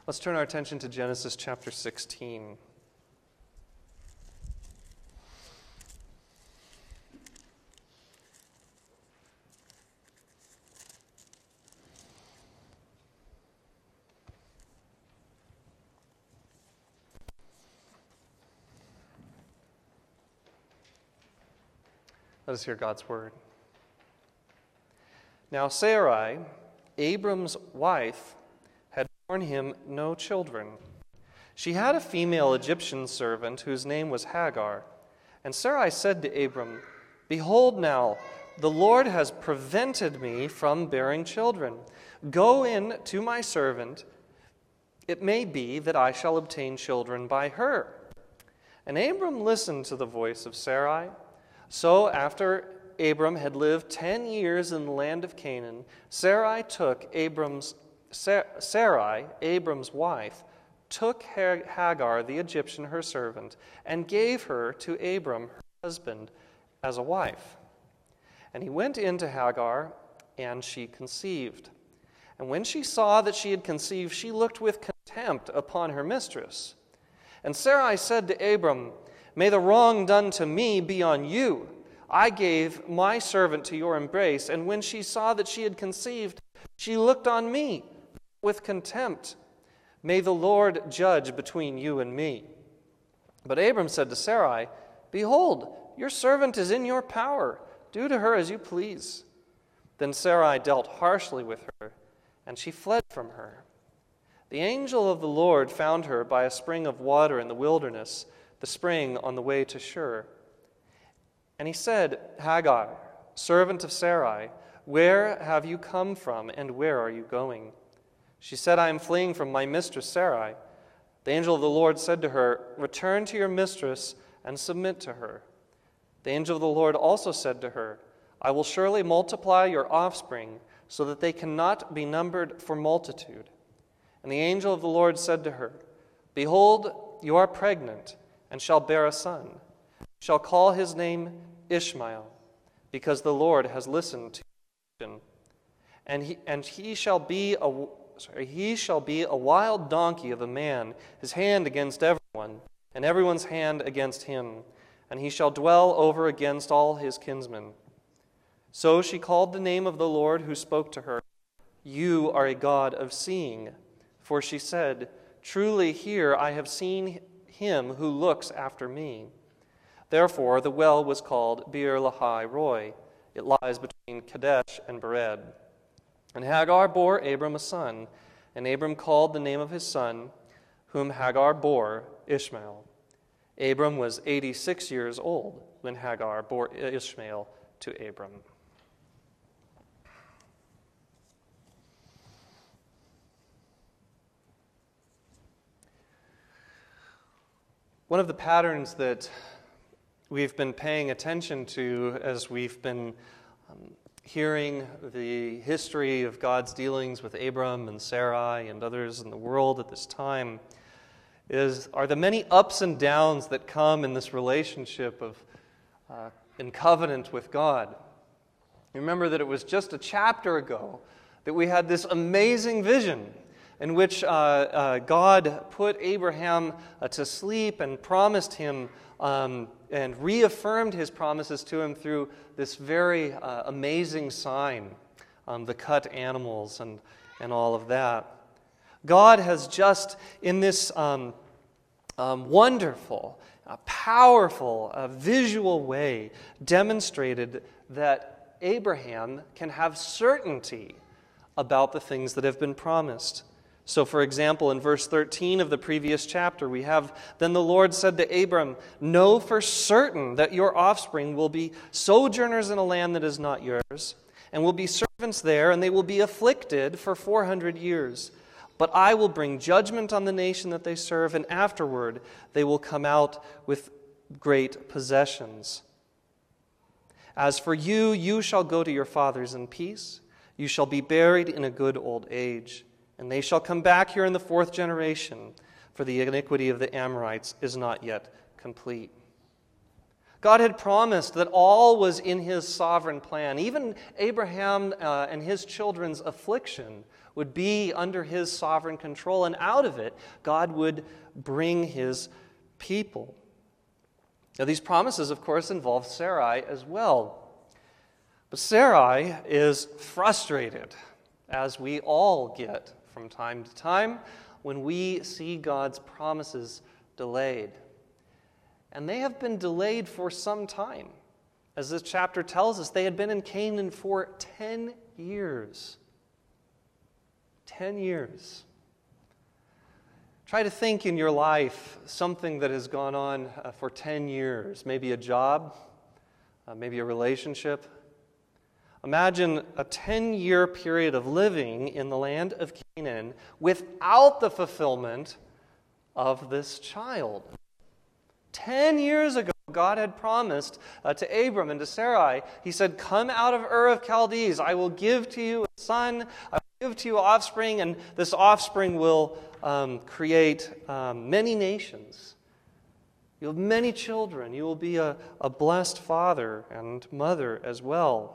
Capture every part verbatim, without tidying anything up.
Let's turn our attention to Genesis chapter sixteen. Let us hear God's word. Now Sarai, Abram's wife, had borne him no children. She had a female Egyptian servant whose name was Hagar. And Sarai said to Abram, "Behold now, the Lord has prevented me from bearing children. Go in to my servant. It may be that I shall obtain children by her." And Abram listened to the voice of Sarai. So after Abram had lived ten years in the land of Canaan, Sarai took Abram's Sarai, Abram's wife, took Hagar the Egyptian, her servant, and gave her to Abram, her husband, as a wife. And he went in to Hagar, and she conceived. And when she saw that she had conceived, she looked with contempt upon her mistress. And Sarai said to Abram, "May the wrong done to me be on you. I gave my servant to your embrace, and when she saw that she had conceived, she looked on me with contempt. May the Lord judge between you and me." But Abram said to Sarai, "Behold, your servant is in your power. Do to her as you please." Then Sarai dealt harshly with her, and she fled from her. The angel of the Lord found her by a spring of water in the wilderness, the spring on the way to Shur. And he said, "Hagar, servant of Sarai, where have you come from, and where are you going?" She said, "I am fleeing from my mistress Sarai." The angel of the Lord said to her, "Return to your mistress and submit to her." The angel of the Lord also said to her, "I will surely multiply your offspring, so that they cannot be numbered for multitude." And the angel of the Lord said to her, "Behold, you are pregnant, and shall bear a son. You shall call his name Ishmael, because the Lord has listened to you. And he and he shall be a sorry, he shall be a wild donkey of a man, his hand against everyone, and everyone's hand against him, and he shall dwell over against all his kinsmen." So she called the name of the Lord who spoke to her, "You are a God of seeing." For she said, "Truly here I have seen him who looks after me." Therefore the well was called Beer Lahai Roi. It lies between Kadesh and Bered. And Hagar bore Abram a son, and Abram called the name of his son, whom Hagar bore, Ishmael. Abram was eighty-six years old when Hagar bore Ishmael to Abram. One of the patterns that we've been paying attention to as we've been um, hearing the history of God's dealings with Abram and Sarai and others in the world at this time is are the many ups and downs that come in this relationship of uh, in covenant with God. You remember that it was just a chapter ago that we had this amazing vision in which uh, uh, God put Abraham uh, to sleep and promised him um, and reaffirmed his promises to him through this very uh, amazing sign, um, the cut animals and, and all of that. God has just, in this um, um, wonderful, uh, powerful, uh, visual way, demonstrated that Abraham can have certainty about the things that have been promised. So, for example, in verse thirteen of the previous chapter, we have, "Then the Lord said to Abram, know for certain that your offspring will be sojourners in a land that is not yours, and will be servants there, and they will be afflicted for four hundred years. But I will bring judgment on the nation that they serve, and afterward they will come out with great possessions. As for you, you shall go to your fathers in peace. You shall be buried in a good old age. And they shall come back here in the fourth generation, for the iniquity of the Amorites is not yet complete." God had promised that all was in his sovereign plan. Even Abraham uh, and his children's affliction would be under his sovereign control, and out of it, God would bring his people. Now, these promises, of course, involve Sarai as well. But Sarai is frustrated, as we all get from time to time, when we see God's promises delayed. And they have been delayed for some time. As this chapter tells us, they had been in Canaan for ten years. Ten years. Try to think in your life something that has gone on uh, for ten years. Maybe a job, uh, maybe a relationship. Imagine a ten-year period of living in the land of Canaan without the fulfillment of this child. Ten years ago, God had promised uh, to Abram and to Sarai, he said, come out of Ur of Chaldees. I will give to you a son. I will give to you offspring, and this offspring will um, create um, many nations. You'll have many children. You will be a, a blessed father and mother as well.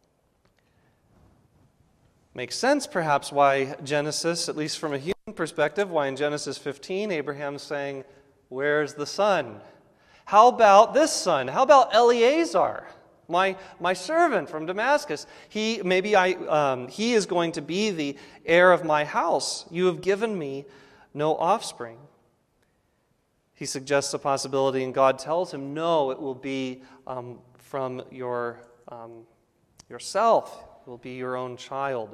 Makes sense, perhaps, why Genesis, at least from a human perspective, why in Genesis fifteen, Abraham's saying, where's the son? How about this son? How about Eleazar, my, my servant from Damascus? He, maybe I, um, he is going to be the heir of my house. You have given me no offspring. He suggests a possibility, and God tells him, no, it will be um, from your um, yourself. It will be your own child.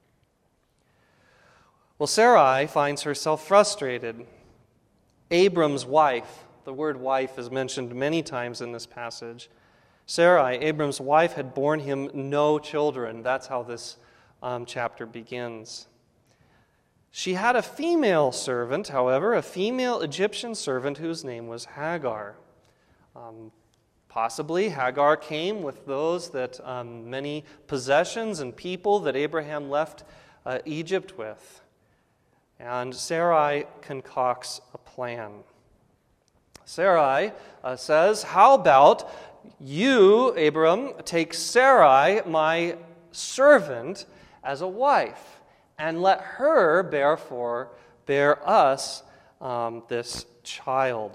Well, Sarai finds herself frustrated. Abram's wife, the word wife is mentioned many times in this passage. Sarai, Abram's wife, had borne him no children. That's how this um, chapter begins. She had a female servant, however, a female Egyptian servant whose name was Hagar. Um, possibly Hagar came with those that um, many possessions and people that Abraham left uh, Egypt with. And Sarai concocts a plan. Sarai uh, says, how about you, Abram, take Sarai, my servant, as a wife, and let her bear for bear us um, this child.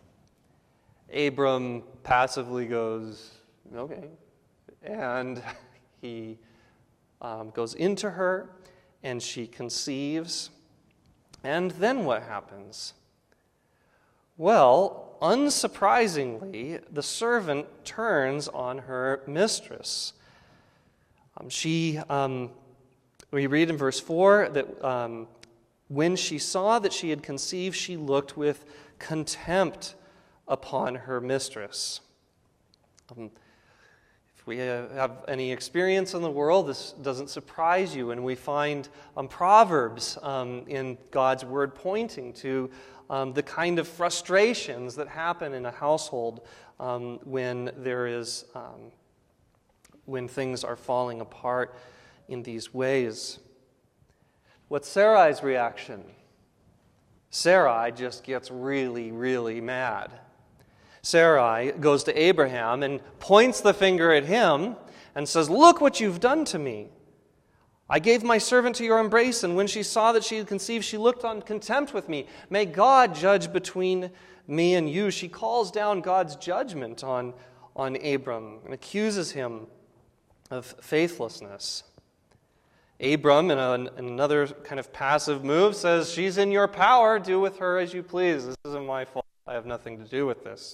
Abram passively goes, okay, and he um, goes into her, and she conceives. And then what happens? Well, unsurprisingly, the servant turns on her mistress. Um, she, um, we read in verse four that um, when she saw that she had conceived, she looked with contempt upon her mistress. Um, if we have any experience in the world, this doesn't surprise you, and we find um, Proverbs um, in God's Word pointing to Um, the kind of frustrations that happen in a household um, when there is, um, when things are falling apart in these ways. What's Sarai's reaction? Sarai just gets really, really mad. Sarai goes to Abraham and points the finger at him and says, look what you've done to me. I gave my servant to your embrace, and when she saw that she had conceived, she looked on contempt with me. May God judge between me and you. She calls down God's judgment on, on Abram and accuses him of faithlessness. Abram, in, a, in another kind of passive move, says, she's in your power. Do with her as you please. This isn't my fault. I have nothing to do with this.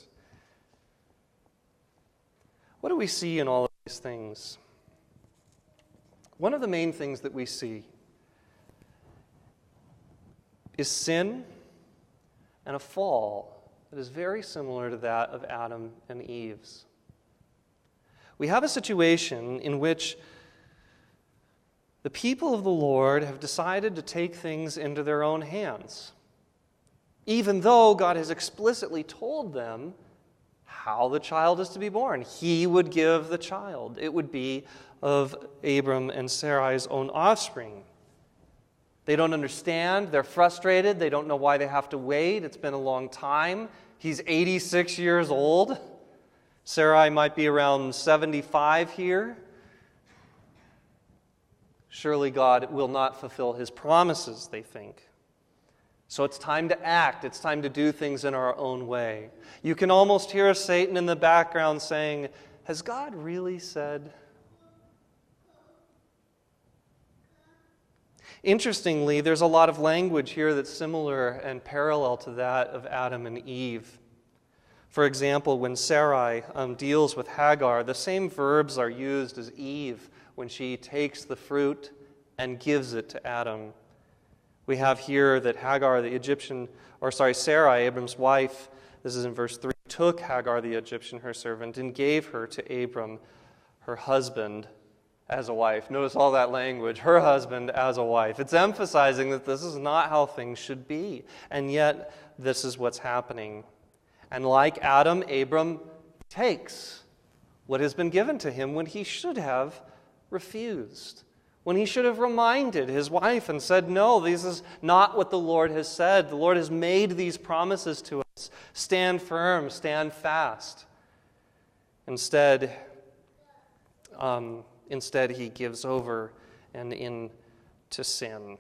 What do we see in all of these things? One of the main things that we see is sin and a fall that is very similar to that of Adam and Eve's. We have a situation in which the people of the Lord have decided to take things into their own hands, even though God has explicitly told them how the child is to be born. He would give the child. It would be of Abram and Sarai's own offspring. They don't understand. They're frustrated. They don't know why they have to wait. It's been a long time. He's eighty-six years old. Sarai might be around seventy-five here. Surely God will not fulfill his promises, they think. So it's time to act. It's time to do things in our own way. You can almost hear Satan in the background saying, has God really said? Interestingly, there's a lot of language here that's similar and parallel to that of Adam and Eve. For example, when Sarai um, deals with Hagar, the same verbs are used as Eve when she takes the fruit and gives it to Adam. We have here that Hagar, the Egyptian, or sorry, Sarai, Abram's wife, this is in verse three, took Hagar, the Egyptian, her servant, and gave her to Abram, her husband, as a wife. Notice all that language, her husband as a wife. It's emphasizing that this is not how things should be, and yet this is what's happening. And like Adam, Abram takes what has been given to him when he should have refused, when he should have reminded his wife and said, no, this is not what the Lord has said. The Lord has made these promises to us. Stand firm, stand fast. Instead, um, Instead, he gives over and into sin.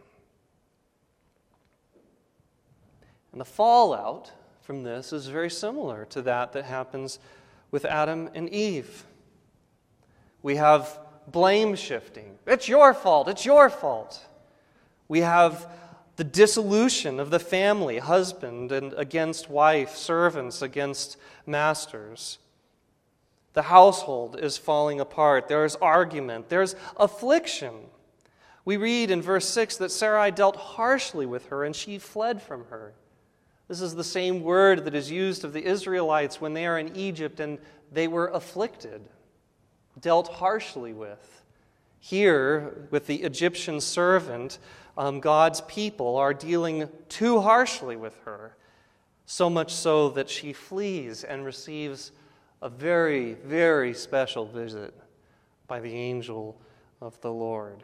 And the fallout from this is very similar to that that happens with Adam and Eve. We have blame shifting. It's your fault. It's your fault. We have the dissolution of the family, husband and against wife, servants against masters. The household is falling apart. There is argument. There's affliction. We read in verse six that Sarai dealt harshly with her and she fled from her. This is the same word that is used of the Israelites when they are in Egypt and they were afflicted, dealt harshly with. Here, with the Egyptian servant, um, God's people are dealing too harshly with her, so much so that she flees and receives a very, very special visit by the angel of the Lord.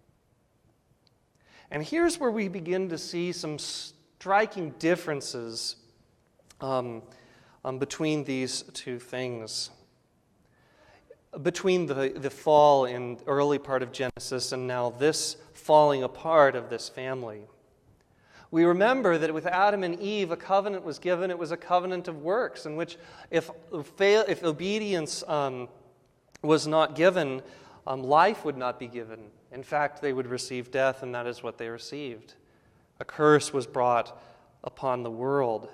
And here's where we begin to see some striking differences um, um, between these two things. Between the, the fall in the early part of Genesis and now this falling apart of this family. We remember that with Adam and Eve, a covenant was given. It was a covenant of works in which if, if obedience um, was not given, um, life would not be given. In fact, they would receive death, and that is what they received. A curse was brought upon the world.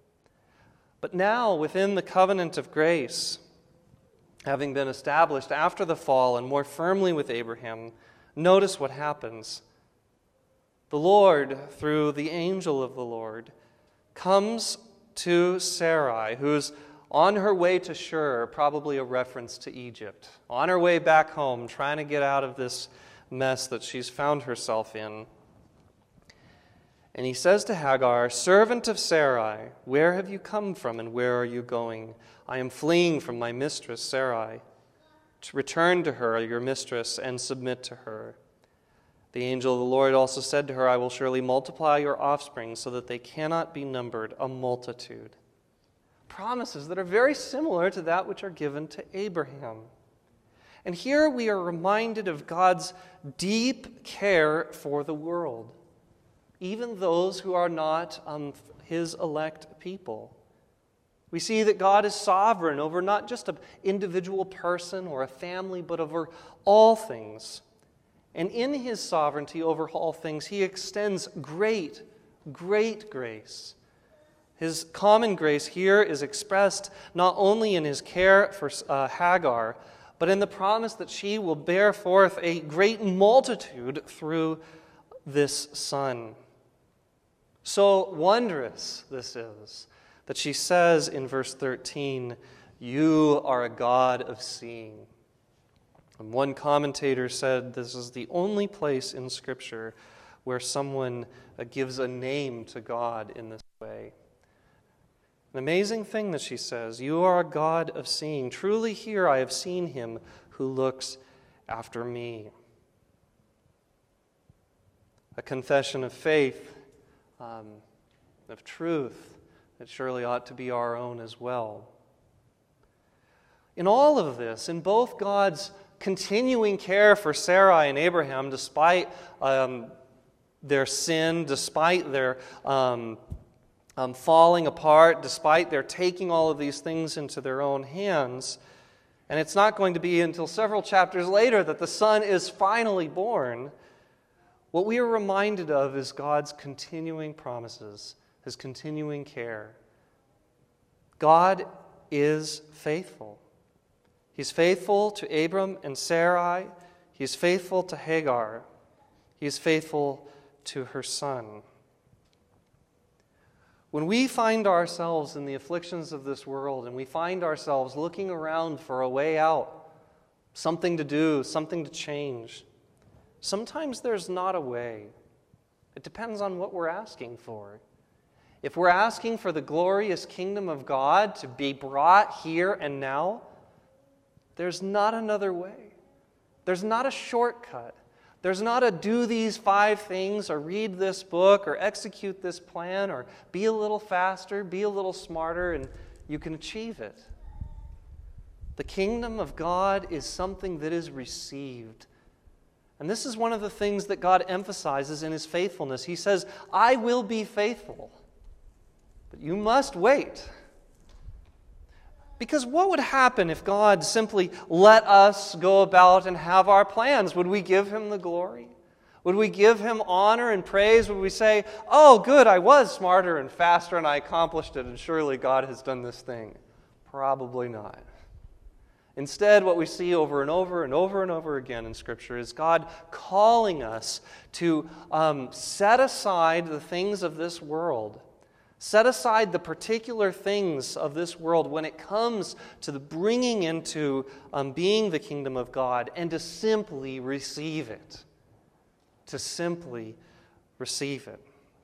But now, within the covenant of grace, having been established after the fall and more firmly with Abraham, notice what happens. The Lord, through the angel of the Lord, comes to Sarai, who's on her way to Shur, probably a reference to Egypt, on her way back home, trying to get out of this mess that she's found herself in. And he says to Hagar, "Servant of Sarai, where have you come from and where are you going? I am fleeing from my mistress Sarai. To return to her, your mistress, and submit to her." The angel of the Lord also said to her, "I will surely multiply your offspring so that they cannot be numbered, a multitude." Promises that are very similar to that which are given to Abraham. And here we are reminded of God's deep care for the world, even those who are not um, his elect people. We see that God is sovereign over not just an individual person or a family, but over all things. And in his sovereignty over all things, he extends great, great grace. His common grace here is expressed not only in his care for uh, Hagar, but in the promise that she will bear forth a great multitude through this son. So wondrous this is that she says in verse thirteen, "You are a God of seeing." And one commentator said this is the only place in Scripture where someone uh, gives a name to God in this way. An amazing thing that she says, "You are a God of seeing. Truly here I have seen him who looks after me." A confession of faith, um, of truth, that surely ought to be our own as well. In all of this, in both God's continuing care for Sarai and Abraham despite um, their sin, despite their um, um, falling apart, despite their taking all of these things into their own hands. And it's not going to be until several chapters later that the son is finally born. What we are reminded of is God's continuing promises, His continuing care. God is faithful. He's faithful to Abram and Sarai. He's faithful to Hagar. He's faithful to her son. When we find ourselves in the afflictions of this world and we find ourselves looking around for a way out, something to do, something to change, sometimes there's not a way. It depends on what we're asking for. If we're asking for the glorious kingdom of God to be brought here and now, there's not another way. There's not a shortcut. There's not a do these five things or read this book or execute this plan or be a little faster, be a little smarter, and you can achieve it. The kingdom of God is something that is received. And this is one of the things that God emphasizes in His faithfulness. He says, I will be faithful, but you must wait. Because what would happen if God simply let us go about and have our plans? Would we give Him the glory? Would we give Him honor and praise? Would we say, oh, good, I was smarter and faster and I accomplished it, and surely God has done this thing? Probably not. Instead, what we see over and over and over and over again in Scripture is God calling us to um, set aside the things of this world. Set aside the particular things of this world when it comes to the bringing into um, being the kingdom of God, and to simply receive it. To simply receive it.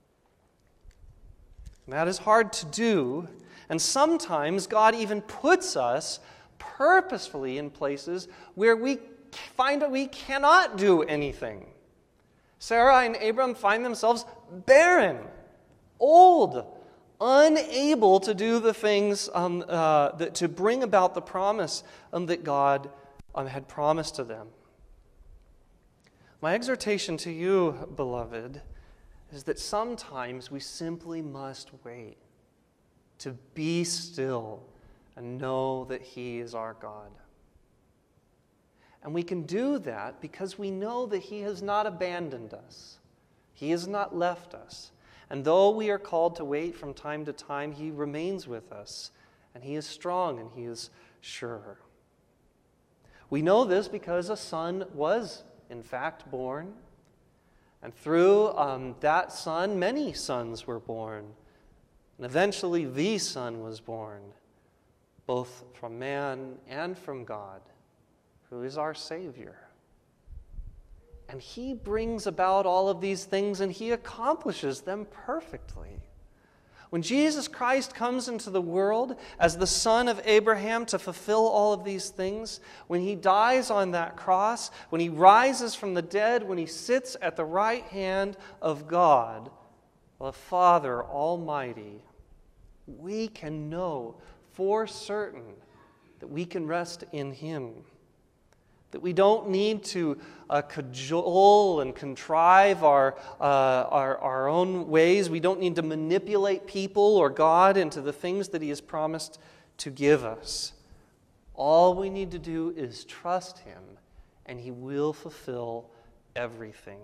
And that is hard to do, and sometimes God even puts us purposefully in places where we find that we cannot do anything. Sarah and Abram find themselves barren, old, unable to do the things um, uh, that, to bring about the promise um, that God um, had promised to them. My exhortation to you, beloved, is that sometimes we simply must wait, to be still and know that He is our God. And we can do that because we know that He has not abandoned us. He has not left us. And though we are called to wait from time to time, He remains with us, and He is strong and He is sure. We know this because a son was, in fact, born. And through um, that son, many sons were born. And eventually the Son was born, both from man and from God, who is our Savior. And He brings about all of these things, and He accomplishes them perfectly. When Jesus Christ comes into the world as the Son of Abraham to fulfill all of these things, when He dies on that cross, when He rises from the dead, when He sits at the right hand of God, the Father Almighty, we can know for certain that we can rest in Him. That we don't need to uh, cajole and contrive our, uh, our, our own ways. We don't need to manipulate people or God into the things that He has promised to give us. All we need to do is trust Him, and He will fulfill everything.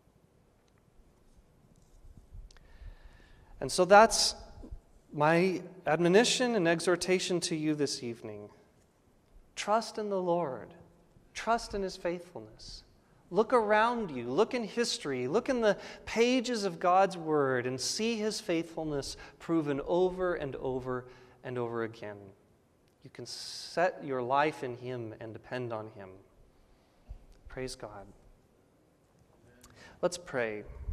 And so that's my admonition and exhortation to you this evening. Trust in the Lord. Trust in His faithfulness. Look around you. Look in history. Look in the pages of God's Word and see His faithfulness proven over and over and over again. You can set your life in Him and depend on Him. Praise God. Let's pray.